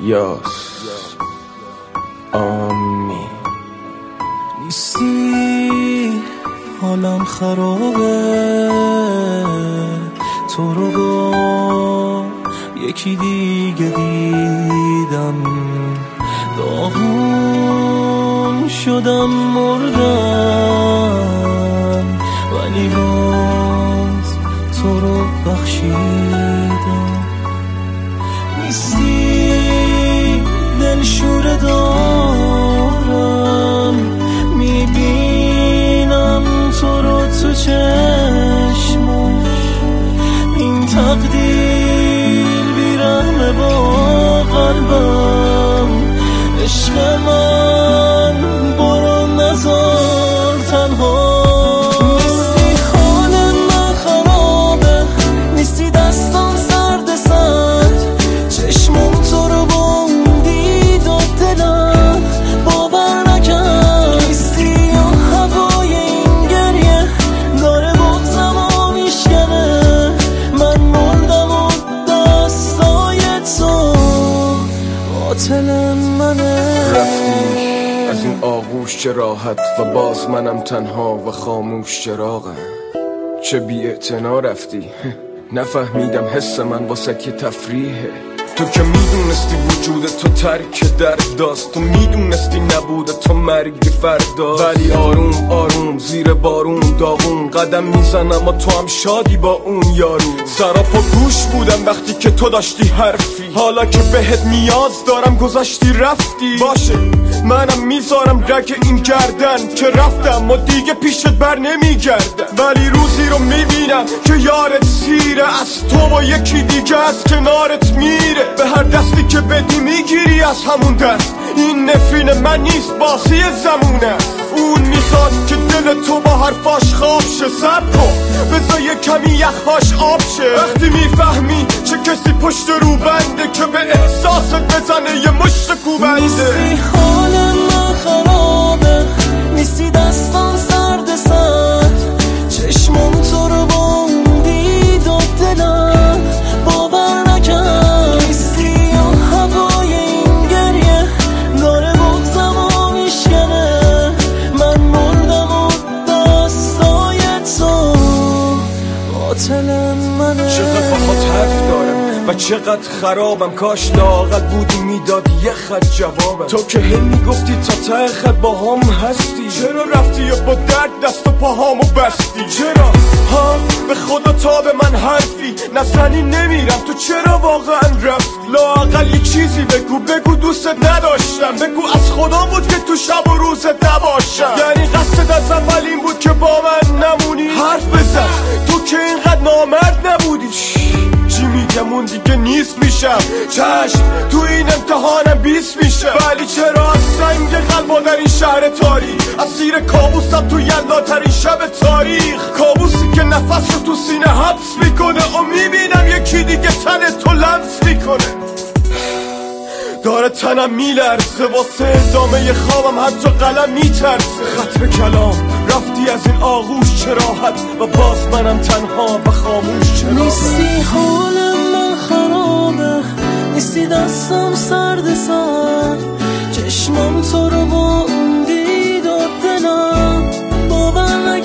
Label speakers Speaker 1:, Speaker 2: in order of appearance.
Speaker 1: یاس آمی
Speaker 2: نیستی حالم خرابه، تو رو با یکی دیگه دیدم، داغون شدم مردم، ولی باز تو رو بخشیدم. نیستی دلشوره دارم، میبینم تو رو تو چشماش، این تقدیر بیرحمه با قلبم. عشق من برو نذار تنها. نیستی حال من خرابه، نیستی دستان سرد سرد، چشمم تو رو بندید و دلم باور نکرد. نیستی و هوای این گریه داره بغزم و میشکنه، من مردم و دستای تو قاتل منه.
Speaker 1: رفتی از این آغوش چه راحت و باز منم تنها و خاموش چراغم. چه بی‌اعتنا رفتی نفهمیدم حس من واسه که تفریحه. تو که میدونستی وجود تو ترک درد داست، تو میدونستی نبوده تو مرگ فردا، ولی آروم آروم زیر بارون داغون قدم میزنم و تو هم شادی با اون یارو. سراپا گوش بودم وقتی که تو داشتی حرفی، حالا که بهت نیاز دارم گذاشتی رفتی. باشه منم میذارم رگ این گردن که رفتم و دیگه پیشت بر نمیگردم، ولی روزی رو میبینم که یارت سیره، از تو با یکی دیگه از کنارت میره. به هر دستی که بدی میگیری از همون دست، این نفرین من نیست بازی زمونه. اون میخواد که دل تو با حرفاش خواب شه، صبر کن بذار یه کمی یخهاش آب شه. وقتی میفهمی چه کسی پشت رو بنده که به احساست بزنه یه مشت کوبنده.
Speaker 2: نیستی حال من خرابه، نیستی دستان سرد سرد، چشمم تو رو بندید و دلم باور نکرد. نیستی و هوای این گریه داره بغزم و میشکنه، من مردم و دستای تو قاتل منه.
Speaker 1: چقدر باهات حرف دارم و چقدر خرابم، کاش لااقل بودی میدادی یه خط جوابم. تو که هی میگفتی تا ته خط با هم هستی، چرا رفتی و با درد دست و پاهامو بستی؟ چرا ها به خدا تا به من حرفی نزنی نمیرم، تو چرا واقعا رفتی؟ لااقل یه چیزی بگو دوستت نداشتم، بگو از خدا بود که تو شب و روزت نباشم. یعنی قصدت از اول این بود که با من نمونی؟ حرف بزن تو که اینقدر نامرد نبودی. چی میگم اون دیگه نیست میشم، چشم تو این امتحانم 20 میشه، ولی چرا از سنگ قلبا در این شهر تاریک، اسیر کابوسم تو یلداترین شب تاریخ، کابوسی که نفس رو تو سینه حبس میکنه و میبینم یکی دیگه تن تو لمس میکنه. داره تنم میلرزه واسه ادامه خوابم، حتی قلم میترسه. ختم کلام رفتی از این آغوش چه راحت و باز منم تنها و خاموش چرا.
Speaker 2: نیستی حال من خرابه، نیستی دستم سرد سرد، چشمم تو رو بندید و دلم باور